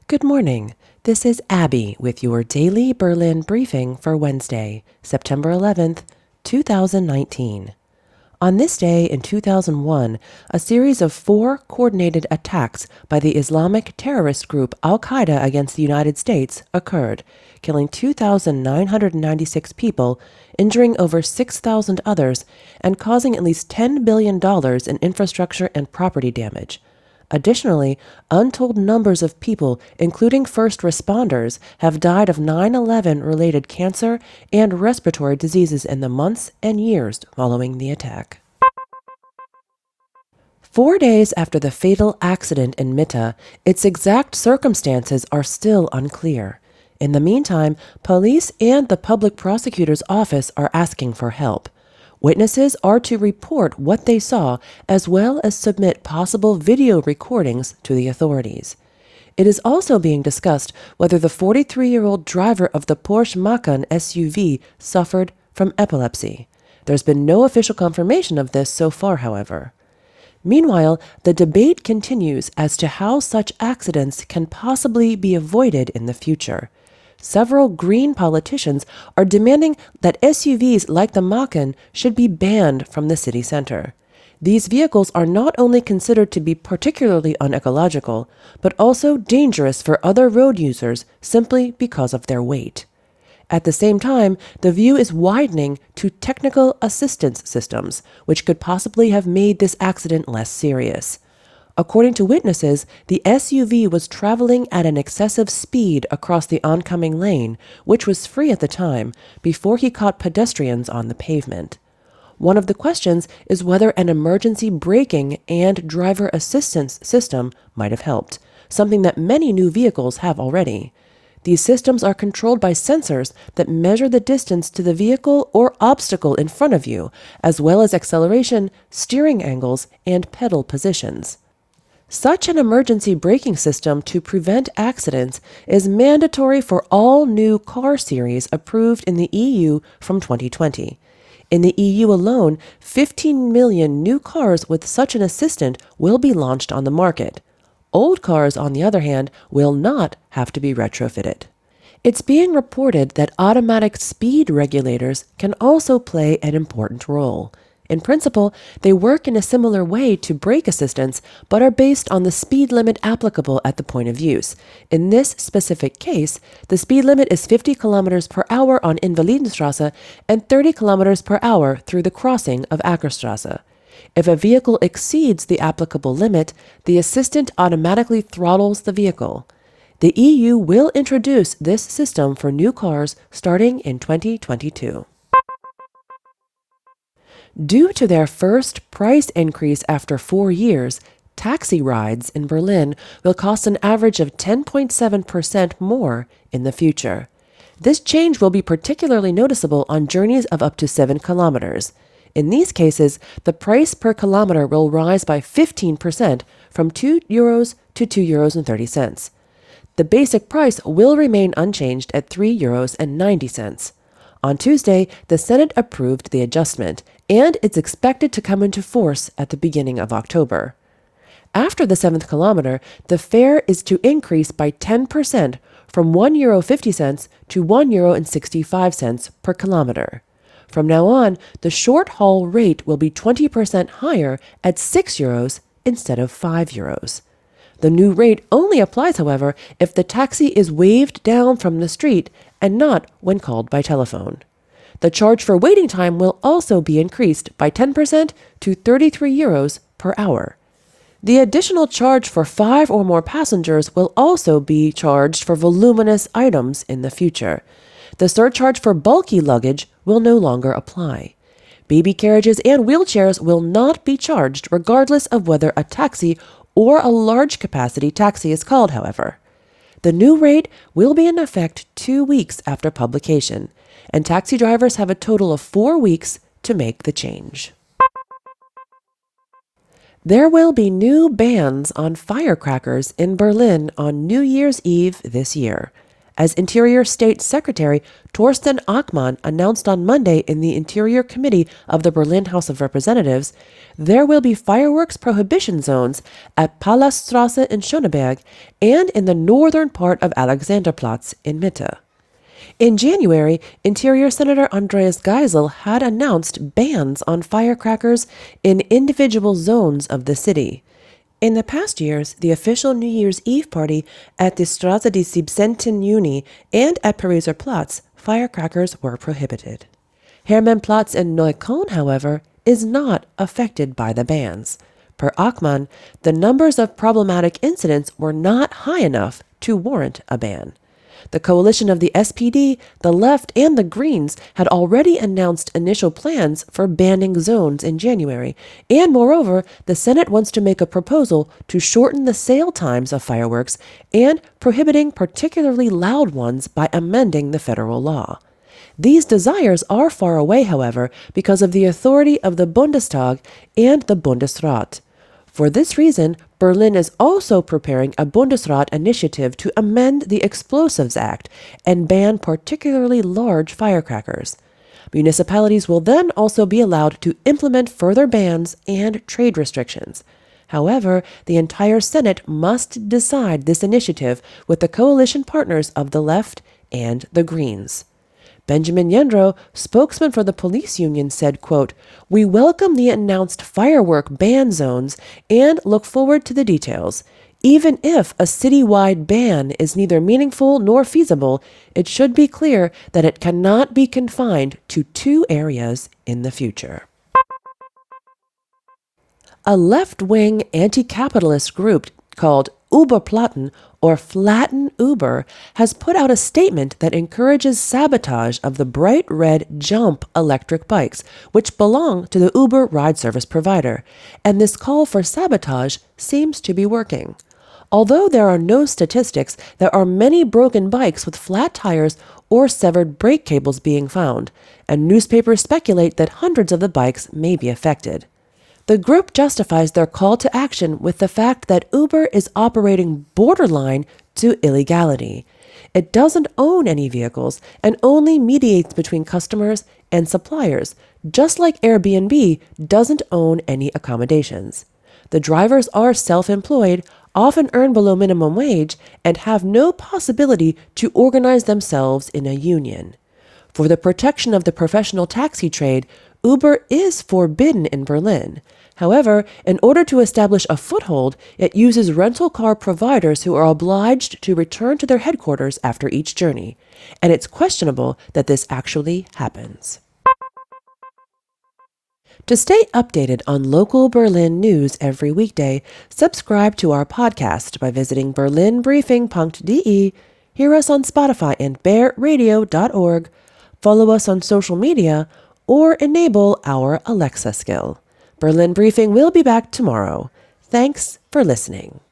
Good morning. This is Abby with your daily Berlin briefing for Wednesday, September 11th, 2019. On this day in 2001, a series of 4 coordinated attacks by the Islamic terrorist group Al-Qaeda against the United States occurred, killing 2,996 people, injuring over 6,000 others, and causing at least $10 billion in infrastructure and property damage. Additionally, untold numbers of people, including first responders, have died of 9/11-related cancer and respiratory diseases in the months and years following the attack. 4 days after the fatal accident in Mitte, its exact circumstances are still unclear. In the meantime, police and the public prosecutor's office are asking for help. Witnesses are to report what they saw, as well as submit possible video recordings to the authorities. It is also being discussed whether the 43-year-old driver of the Porsche Macan SUV suffered from epilepsy. There's been no official confirmation of this so far, however. Meanwhile, the debate continues as to how such accidents can possibly be avoided in the future. Several Green politicians are demanding that SUVs like the Macan should be banned from the city center. These vehicles are not only considered to be particularly unecological, but also dangerous for other road users simply because of their weight. At the same time, the view is widening to technical assistance systems, which could possibly have made this accident less serious. According to witnesses, the SUV was traveling at an excessive speed across the oncoming lane, which was free at the time, before he caught pedestrians on the pavement. One of the questions is whether an emergency braking and driver assistance system might have helped, something that many new vehicles have already. These systems are controlled by sensors that measure the distance to the vehicle or obstacle in front of you, as well as acceleration, steering angles, and pedal positions. Such an emergency braking system to prevent accidents is mandatory for all new car series approved in the EU from 2020. In the EU alone, 15 million new cars with such an assistant will be launched on the market. Old cars, on the other hand, will not have to be retrofitted. It's being reported that automatic speed regulators can also play an important role. In principle, they work in a similar way to brake assistance, but are based on the speed limit applicable at the point of use. In this specific case, the speed limit is 50 kilometers per hour on Invalidenstraße and 30 kilometers per hour through the crossing of Ackerstraße. If a vehicle exceeds the applicable limit, the assistant automatically throttles the vehicle. The EU will introduce this system for new cars starting in 2022. Due to their first price increase after 4 years, taxi rides in Berlin will cost an average of 10.7% more in the future. This change will be particularly noticeable on journeys of up to 7 kilometers. In these cases, the price per kilometer will rise by 15% from €2 to €2.30. The basic price will remain unchanged at €3.90. On Tuesday, the Senate approved the adjustment, and it's expected to come into force at the beginning of October. After the 7th kilometer, the fare is to increase by 10% from €1.50 to €1.65 per kilometer. From now on, the short-haul rate will be 20% higher at €6 instead of €5. The new rate only applies, however, if the taxi is waved down from the street and not when called by telephone. The charge for waiting time will also be increased by 10% to €33 per hour. The additional charge for 5 or more passengers will also be charged for voluminous items in the future. The surcharge for bulky luggage will no longer apply. Baby carriages and wheelchairs will not be charged regardless of whether a taxi or a large-capacity taxi is called, however. The new rate will be in effect 2 weeks after publication, and taxi drivers have a total of 4 weeks to make the change. There will be new bans on firecrackers in Berlin on New Year's Eve this year. As Interior State Secretary Torsten Ackmann announced on Monday in the Interior Committee of the Berlin House of Representatives, there will be fireworks prohibition zones at Palaststraße in Schöneberg and in the northern part of Alexanderplatz in Mitte. In January, Interior Senator Andreas Geisel had announced bans on firecrackers in individual zones of the city. In the past years, the official New Year's Eve party at the Straße des 17. Juni and at Pariser Platz, firecrackers were prohibited. Hermannplatz in Neukölln, however, is not affected by the bans. Per Ackmann, the numbers of problematic incidents were not high enough to warrant a ban. The coalition of the SPD, the Left, and the Greens had already announced initial plans for banning zones in January, and moreover, the Senate wants to make a proposal to shorten the sale times of fireworks and prohibiting particularly loud ones by amending the federal law. These desires are far away, however, because of the authority of the Bundestag and the Bundesrat. For this reason, Berlin is also preparing a Bundesrat initiative to amend the Explosives Act and ban particularly large firecrackers. Municipalities will then also be allowed to implement further bans and trade restrictions. However, the entire Senate must decide this initiative with the coalition partners of the Left and the Greens. Benjamin Jendro, spokesman for the police union, said, quote, "We welcome the announced firework ban zones and look forward to the details. Even if a citywide ban is neither meaningful nor feasible, it should be clear that it cannot be confined to two areas in the future." A left-wing anti-capitalist group called Uberplatten, or Flatten Uber, has put out a statement that encourages sabotage of the bright red Jump electric bikes, which belong to the Uber ride service provider, and this call for sabotage seems to be working. Although there are no statistics, there are many broken bikes with flat tires or severed brake cables being found, and newspapers speculate that hundreds of the bikes may be affected. The group justifies their call to action with the fact that Uber is operating borderline to illegality. It doesn't own any vehicles and only mediates between customers and suppliers, just like Airbnb doesn't own any accommodations. The drivers are self-employed, often earn below minimum wage, and have no possibility to organize themselves in a union. For the protection of the professional taxi trade, Uber is forbidden in Berlin. However, in order to establish a foothold, it uses rental car providers who are obliged to return to their headquarters after each journey, and it's questionable that this actually happens. To stay updated on local Berlin news every weekday, subscribe to our podcast by visiting berlinbriefing.de, hear us on Spotify and bearradio.org, follow us on social media, or enable our Alexa skill. Berlin Briefing will be back tomorrow. Thanks for listening.